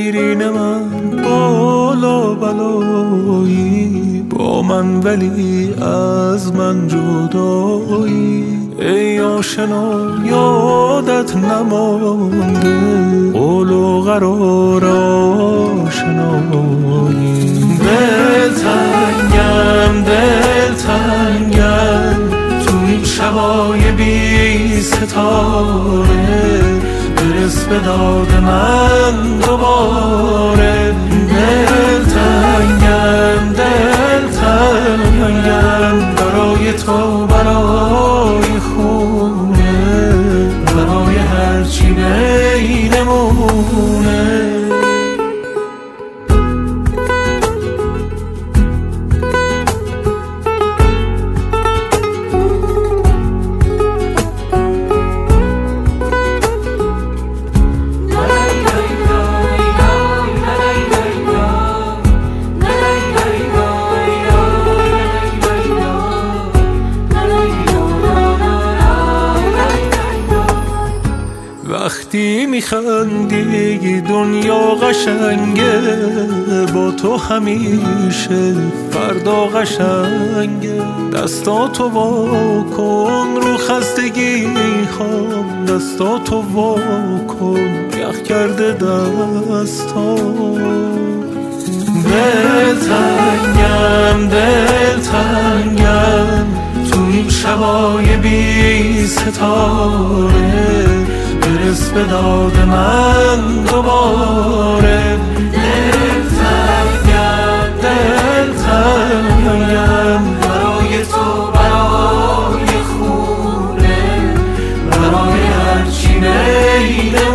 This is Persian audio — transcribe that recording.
شیرین من بال و بلایی، با من ولی از من جدایی. ای آشنا یادت نمانده قول و قرار آشنایی. دلتنگم تو این شبای بی ستاره، برس به داد من دوباره. دلتنگم برای تو، برای خونه، برای هرچی بینمونه. وقتی میخندی دنیا قشنگه، با تو همیشه فردا قشنگه. دستاتو وا کن رو خستگی هام، دستاتو وا کن یخ کرده دستا. دلتنگم تو این شبای بی ستاره، برس به داد من دوباره. دلتنگم برای تو، برای خونه، برای هرچی بینه